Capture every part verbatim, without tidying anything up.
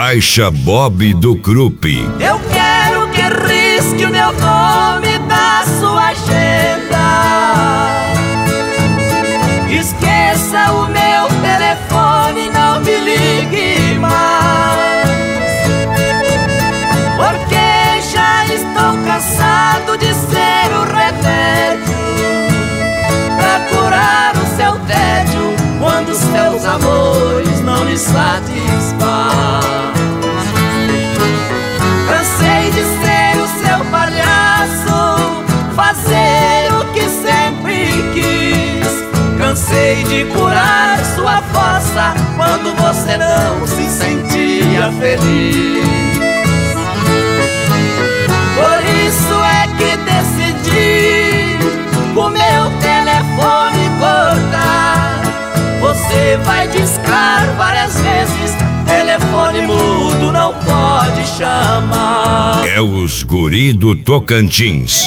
Caixa Bob do Krupp. Eu quero que risque o meu nome da sua agenda. Esqueça o meu telefone, não me ligue mais, porque já estou cansado de ser o remédio pra curar o seu tédio quando seus amores não lhe satisfazem. Cansei de ser o seu palhaço, fazer o que sempre quis. Cansei de curar sua fossa quando você não se sentia feliz. Por isso é que decidi o meu telefone cortar. Você vai discar várias vezes, telefone mudo não pode chamar. É os guri do Tocantins.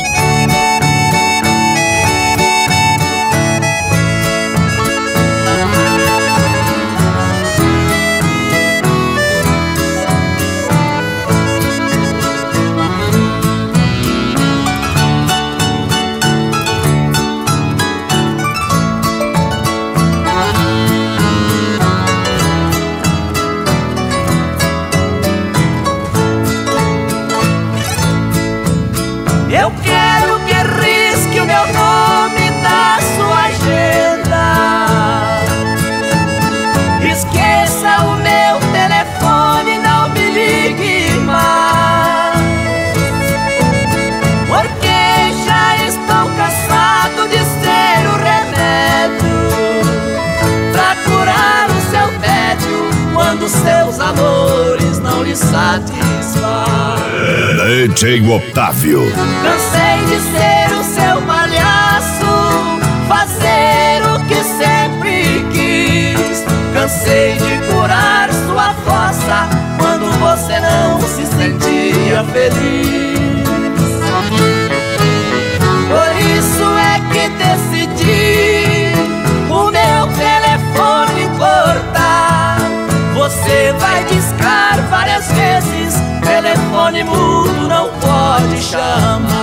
Eu quero que risque o meu nome da sua agenda. Esqueça o meu telefone, não me ligue mais, porque já estou cansado de ser o remédio pra curar o seu tédio quando seus amores não lhe satisfazem. Leite Otávio. Cansei de ser o seu palhaço, fazer o que sempre quis. Cansei de curar sua fossa quando você não se sentia feliz. Por isso é que decidi o meu telefone cortar. Você vai discar várias vezes, telefone mudo não pode chamar.